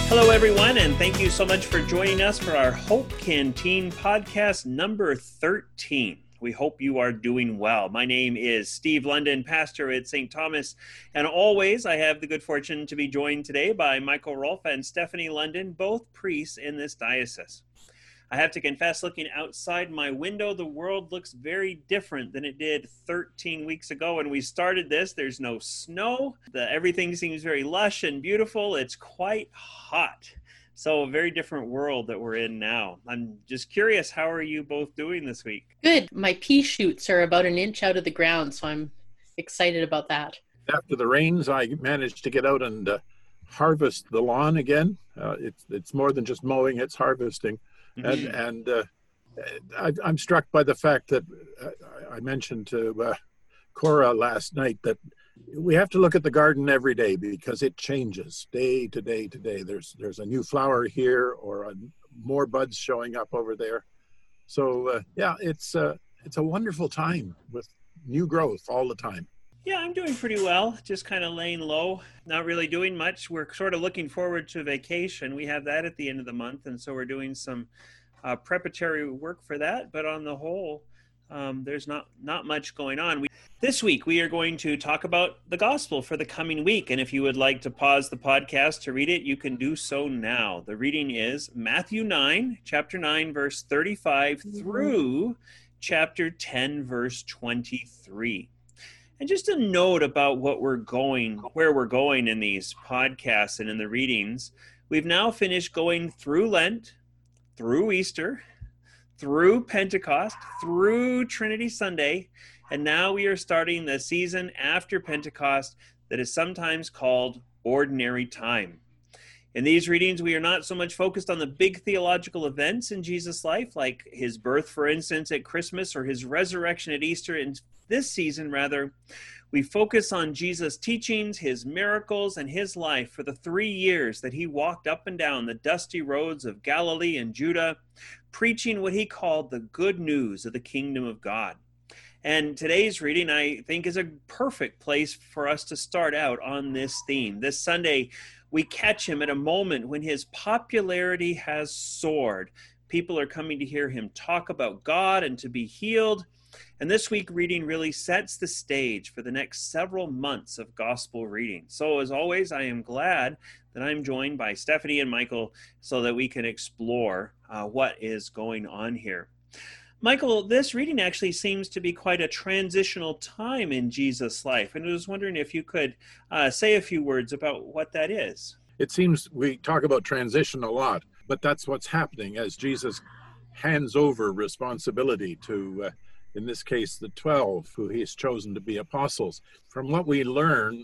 Hello, everyone, and thank you so much for joining us for our Hope Canteen podcast number 13. We hope you are doing well. My name is Steve London, pastor at St. Thomas, and always I have the good fortune to be joined today by Michael Rolfe and Stephanie London, both priests in this diocese. I have to confess, looking outside my window, the world looks very different than it did 13 weeks ago when we started this. There's no snow. Everything seems very lush and beautiful. It's quite hot. So a very different world that we're in now. I'm just curious, how are you both doing this week? Good. My pea shoots are about an inch out of the ground, so I'm excited about that. After the rains, I managed to get out and harvest the lawn again. It's more than just mowing, it's harvesting. And I'm struck by the fact that I mentioned to Cora last night that we have to look at the garden every day because it changes day to day to day. There's a new flower here or more buds showing up over there. So it's a wonderful time with new growth all the time. Yeah, I'm doing pretty well, just kind of laying low, not really doing much. We're sort of looking forward to vacation. We have that at the end of the month, and so we're doing some preparatory work for that. But on the whole, there's not much going on. This week, we are going to talk about the gospel for the coming week. And if you would like to pause the podcast to read it, you can do so now. The reading is Matthew 9, chapter 9, verse 35 through chapter 10, verse 23. And just a note about where we're going in these podcasts and in the readings. We've now finished going through Lent, through Easter, through Pentecost, through Trinity Sunday, and now we are starting the season after Pentecost that is sometimes called Ordinary Time. In these readings, we are not so much focused on the big theological events in Jesus' life, like his birth, for instance, at Christmas, or his resurrection at Easter. In this season, rather, we focus on Jesus' teachings, his miracles, and his life for the 3 years that he walked up and down the dusty roads of Galilee and Judah, preaching what he called the good news of the kingdom of God. And today's reading, I think, is a perfect place for us to start out on this theme. This Sunday, we catch him at a moment when his popularity has soared. People are coming to hear him talk about God and to be healed. And this week reading really sets the stage for the next several months of gospel reading. So as always, I am glad that I'm joined by Stephanie and Michael so that we can explore what is going on here. Michael, this reading actually seems to be quite a transitional time in Jesus' life. And I was wondering if you could say a few words about what that is. It seems we talk about transition a lot, but that's what's happening as Jesus hands over responsibility to, in this case, the 12 who he has chosen to be apostles. From what we've learned,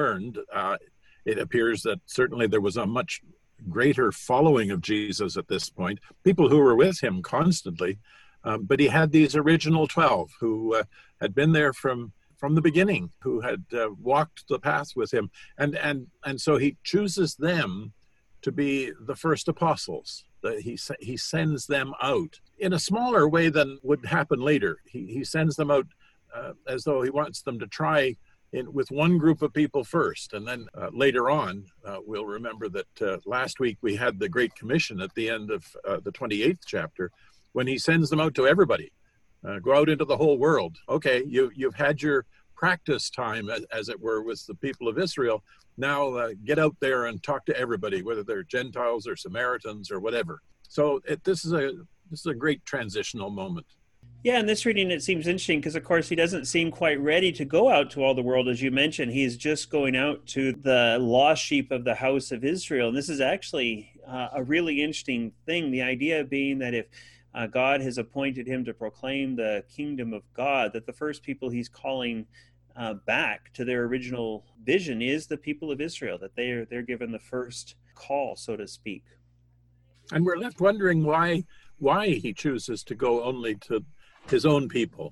it appears that certainly there was a much greater following of Jesus at this point, people who were with him constantly. But he had these original 12 who had been there from the beginning, who had walked the path with him. And so he chooses them to be the first apostles. He sends them out in a smaller way than would happen later. He sends them out as though he wants them to try with one group of people first. And then later on, we'll remember that last week we had the Great Commission at the end of the 28th chapter, when he sends them out to everybody. Go out into the whole world. Okay, you've had your practice time, as it were, with the people of Israel. Now get out there and talk to everybody, whether they're Gentiles or Samaritans or whatever. So this is a great transitional moment. Yeah, in this reading, it seems interesting because, of course, he doesn't seem quite ready to go out to all the world, as you mentioned. He's just going out to the lost sheep of the house of Israel. And this is actually a really interesting thing, the idea being that if God has appointed him to proclaim the kingdom of God, that the first people he's calling back to their original vision is the people of Israel, that they're given the first call, so to speak. And we're left wondering why he chooses to go only to his own people,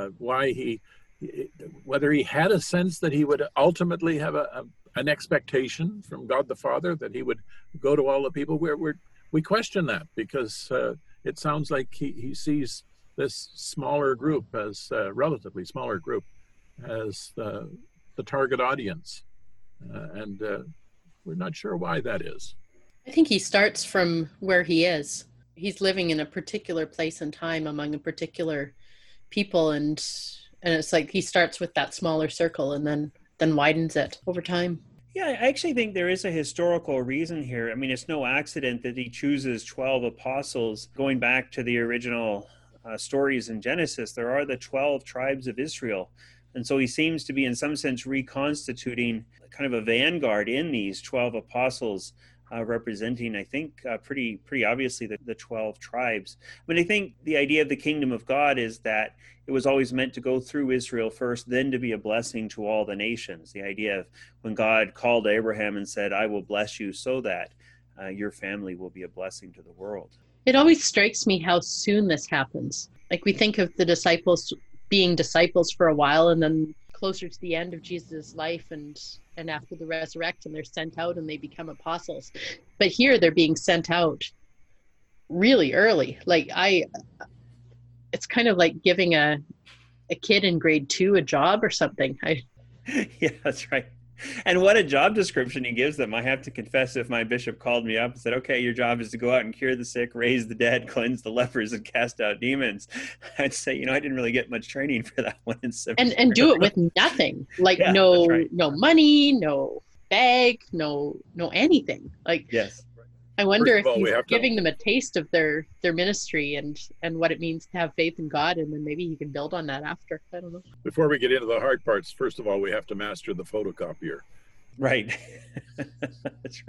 whether he had a sense that he would ultimately have an expectation from God the Father that he would go to all the people. We question that because it sounds like he sees this smaller group as relatively smaller group as the target audience, and we're not sure why that is. think he starts from where he is. He's living in a particular place and time among a particular people, and it's like he starts with that smaller circle and then widens it over time. Yeah, I actually think there is a historical reason here. I mean, it's no accident that he chooses 12 apostles. Going back to the original stories in Genesis, there are the 12 tribes of Israel. And so he seems to be, in some sense, reconstituting kind of a vanguard in these 12 apostles, representing, I think, pretty obviously the 12 tribes. I mean, I think the idea of the kingdom of God is that it was always meant to go through Israel first, then to be a blessing to all the nations. The idea of when God called Abraham and said, I will bless you so that your family will be a blessing to the world. It always strikes me how soon this happens. Like, we think of the disciples being disciples for a while, and then closer to the end of Jesus' life and after the resurrection, they're sent out and they become apostles. But here they're being sent out really early. Like, it's kind of like giving a kid in grade 2 a job or something. Yeah, that's right. And what a job description he gives them. I have to confess, if my bishop called me up and said, okay, your job is to go out and cure the sick, raise the dead, cleanse the lepers, and cast out demons, I'd say, I didn't really get much training for that one in seminary. And do it with nothing. Like, yeah, no right. no money, no bag, no anything. Like, yes. I wonder if all, he's giving them a taste of their ministry and what it means to have faith in God, and then maybe he can build on that after. I don't know. Before we get into the hard parts, first of all, we have to master the photocopier. Right. That's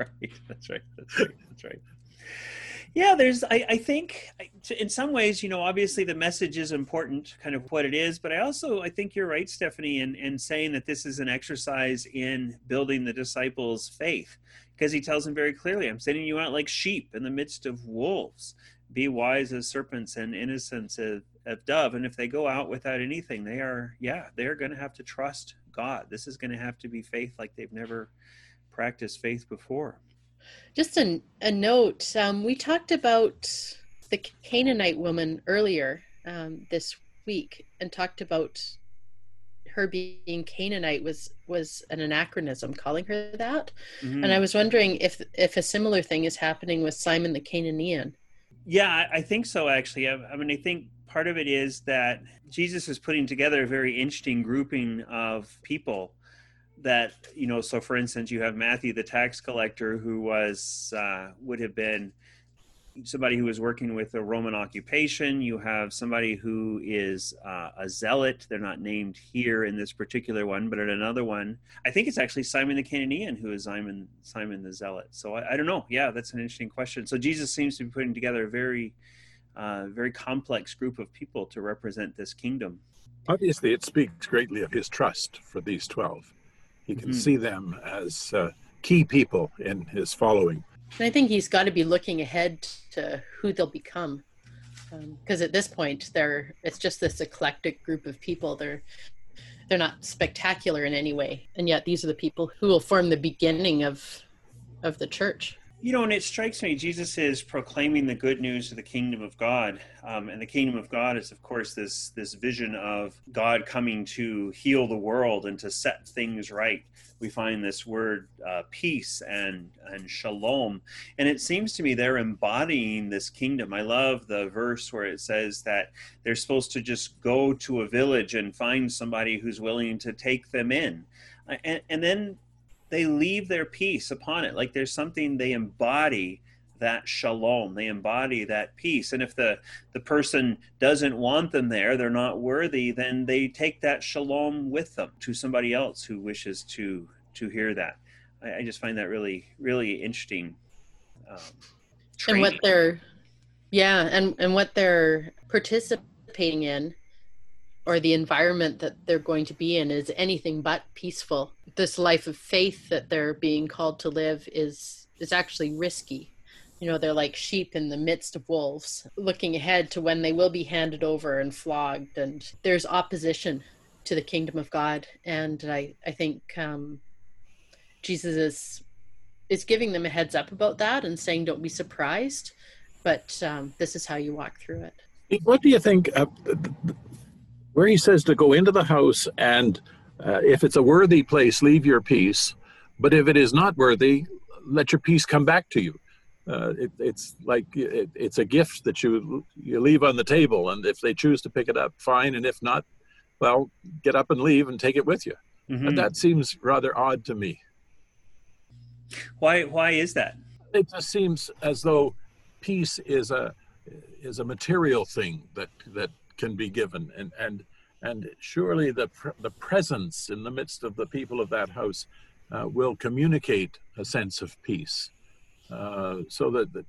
right. Yeah, I think in some ways, obviously the message is important, kind of what it is, but I think you're right, Stephanie, in saying that this is an exercise in building the disciples' faith, because he tells them very clearly, I'm sending you out like sheep in the midst of wolves. Be wise as serpents and innocent as dove. And if they go out without anything, they are going to have to trust God. This is going to have to be faith like they've never practiced faith before. Just a note, we talked about the Canaanite woman earlier this week, and talked about her being Canaanite was an anachronism, calling her that. Mm-hmm. And I was wondering if a similar thing is happening with Simon the Canaanian. Yeah, I think so, actually. I mean, I think part of it is that Jesus is putting together a very interesting grouping of people that, so for instance, you have Matthew, the tax collector, who would have been somebody who was working with the Roman occupation. You have somebody who is a zealot. They're not named here in this particular one, but in another one, I think it's actually Simon the Canaanian who is Simon the zealot. So I don't know. Yeah, that's an interesting question. So Jesus seems to be putting together a very complex group of people to represent this kingdom. Obviously, it speaks greatly of his trust for these 12. He can see them as key people in his following. And I think he's got to be looking ahead to who they'll become, because at this point, it's just this eclectic group of people. They're not spectacular in any way, and yet these are the people who will form the beginning of the church. And it strikes me, Jesus is proclaiming the good news of the kingdom of God. And the kingdom of God is, of course, this vision of God coming to heal the world and to set things right. We find this word peace and shalom. And it seems to me they're embodying this kingdom. I love the verse where it says that they're supposed to just go to a village and find somebody who's willing to take them in. And then they leave their peace upon it. Like there's something, they embody that shalom, they embody that peace. And if the person doesn't want them there, they're not worthy, then they take that shalom with them to somebody else who wishes to hear that. I just find that really, really interesting. And what they're participating in, or the environment that they're going to be in, is anything but peaceful. This life of faith that they're being called to live is actually risky. They're like sheep in the midst of wolves, looking ahead to when they will be handed over and flogged. And there's opposition to the kingdom of God. And I think Jesus is giving them a heads up about that and saying, don't be surprised, but this is how you walk through it. What do you think, where he says to go into the house and if it's a worthy place, leave your peace, but if it is not worthy, let your peace come back to you? It's like it's a gift that you leave on the table, and if they choose to pick it up, fine, and if not, well, get up and leave and take it with you. Mm-hmm. And that seems rather odd to me. Why is that? It just seems as though peace is a material thing that can be given, and surely the presence in the midst of the people of that house will communicate a sense of peace, so that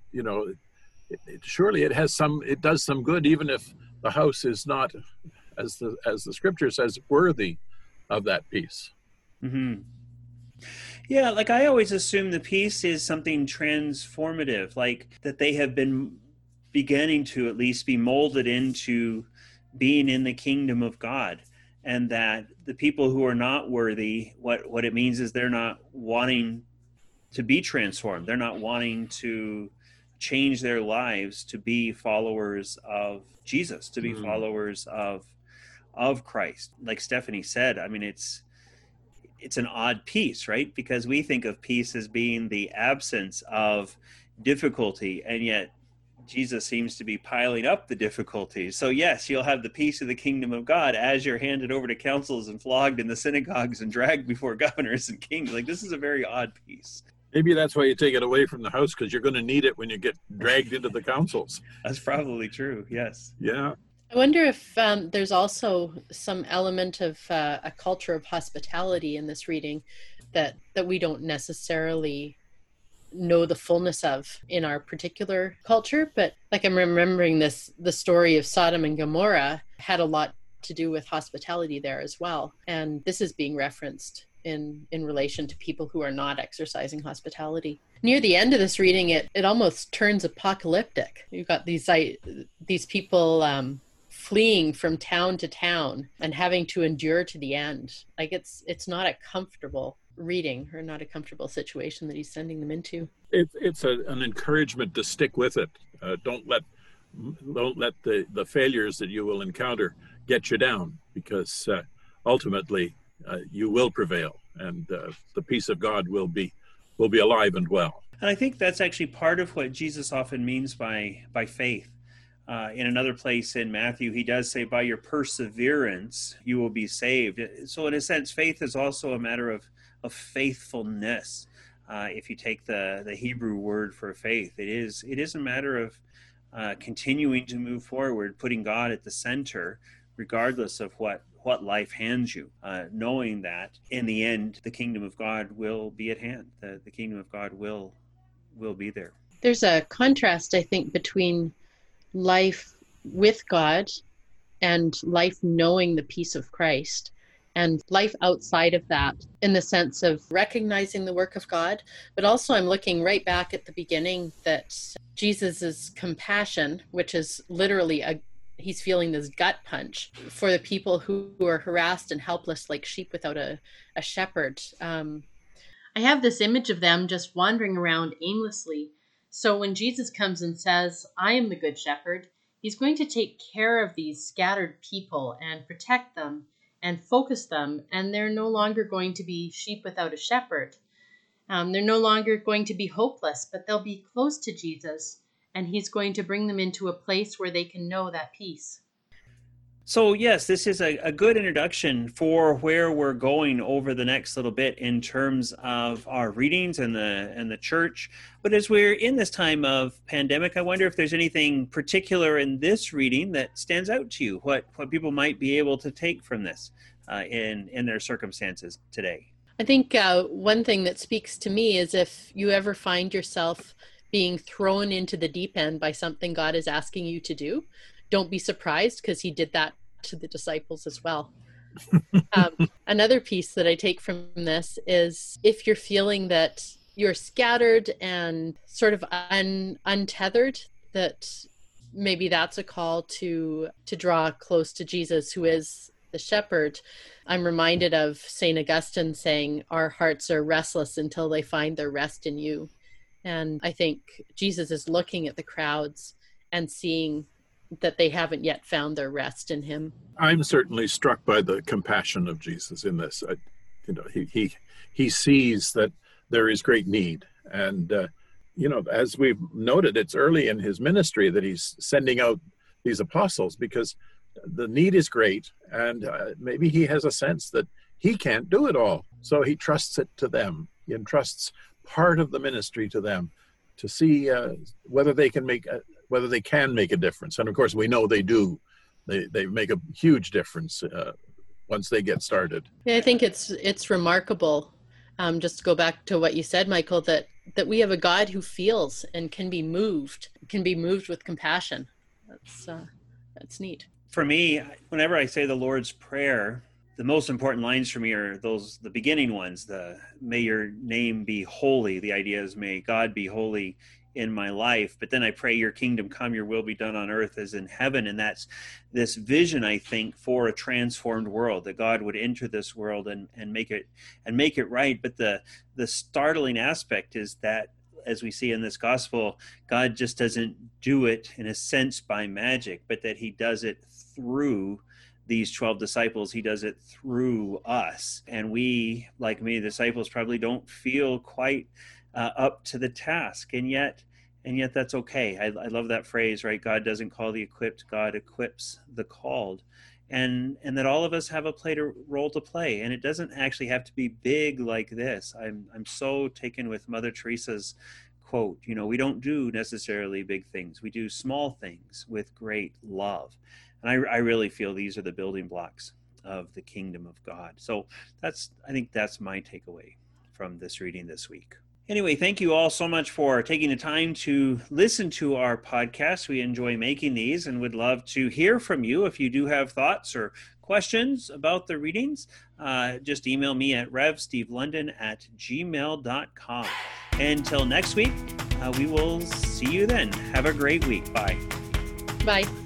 surely it does some good, even if the house is not, as the scripture says, worthy of that peace. Mm-hmm. Yeah, like I always assume the peace is something transformative, like that they have been beginning to at least be molded into being in the kingdom of God, and that the people who are not worthy, what it means is they're not wanting to be transformed. They're not wanting to change their lives to be followers of Jesus, to be followers of Christ. Like Stephanie said, I mean, it's an odd peace, right? Because we think of peace as being the absence of difficulty, and yet Jesus seems to be piling up the difficulties. So yes, you'll have the peace of the kingdom of God as you're handed over to councils and flogged in the synagogues and dragged before governors and kings. Like, this is a very odd peace. Maybe that's why you take it away from the house, because you're going to need it when you get dragged into the councils. That's probably true, yes. Yeah. I wonder if there's also some element of a culture of hospitality in this reading that we don't necessarily know the fullness of in our particular culture. But like, I'm remembering the story of Sodom and Gomorrah had a lot to do with hospitality there as well. And this is being referenced in relation to people who are not exercising hospitality. Near the end of this reading, it almost turns apocalyptic. You've got these people fleeing from town to town and having to endure to the end. Like, it's not a comfortable reading, or not a comfortable situation that he's sending them into. It's an encouragement to stick with it. Don't let the failures that you will encounter get you down, because ultimately you will prevail, and the peace of God will be alive and well. And I think that's actually part of what Jesus often means by faith. In another place in Matthew, he does say, by your perseverance, you will be saved. So in a sense, faith is also a matter of faithfulness. If you take the Hebrew word for faith, it is a matter of continuing to move forward, putting God at the center, regardless of what life hands you, knowing that in the end, the kingdom of God will be at hand. The kingdom of God will be there. There's a contrast, I think, between life with God and life knowing the peace of Christ, and life outside of that, in the sense of recognizing the work of God. But also, I'm looking right back at the beginning, that Jesus's compassion, which is literally he's feeling this gut punch for the people who are harassed and helpless like sheep without a shepherd. I have this image of them just wandering around aimlessly. So when Jesus comes and says, I am the good shepherd, he's going to take care of these scattered people and protect them and focus them, and they're no longer going to be sheep without a shepherd. They're no longer going to be hopeless, but they'll be close to Jesus, and he's going to bring them into a place where they can know that peace. So yes, this is a good introduction for where we're going over the next little bit in terms of our readings and the church. But as we're in this time of pandemic, I wonder if there's anything particular in this reading that stands out to you, what people might be able to take from this in their circumstances today. I think one thing that speaks to me is if you ever find yourself being thrown into the deep end by something God is asking you to do, don't be surprised, because he did that to the disciples as well. Another piece that I take from this is, if you're feeling that you're scattered and sort of untethered, that maybe that's a call to draw close to Jesus, who is the shepherd. I'm reminded of St. Augustine saying, our hearts are restless until they find their rest in you. And I think Jesus is looking at the crowds and seeing that they haven't yet found their rest in him. I'm certainly struck by the compassion of Jesus in this. He sees that there is great need, and as we've noted, it's early in his ministry that he's sending out these apostles because the need is great, and maybe he has a sense that he can't do it all. So he trusts it to them. He entrusts part of the ministry to them to see whether they can make a difference. And of course, we know they do. They make a huge difference once they get started. Yeah, I think it's remarkable. Just to go back to what you said, Michael, that we have a God who feels and can be moved with compassion. That's neat. For me, whenever I say the Lord's Prayer, the most important lines for me are the beginning ones. May your name be holy. The idea is may God be holy in my life. But then I pray your kingdom come, your will be done on earth as in heaven. And that's this vision, I think, for a transformed world, that God would enter this world and make it right. But the startling aspect is that, as we see in this gospel, God just doesn't do it in a sense by magic, but that he does it through these 12 disciples. He does it through us. And we, like many disciples, probably don't feel quite up to the task. And yet that's okay. I love that phrase, right? God doesn't call the equipped, God equips the called. And that all of us have a role to play. And it doesn't actually have to be big like this. I'm so taken with Mother Teresa's quote, we don't do necessarily big things. We do small things with great love. And I really feel these are the building blocks of the kingdom of God. So I think that's my takeaway from this reading this week. Anyway, thank you all so much for taking the time to listen to our podcast. We enjoy making these and would love to hear from you. If you do have thoughts or questions about the readings, just email me at revstevelondon@gmail.com. Until next week, we will see you then. Have a great week. Bye. Bye.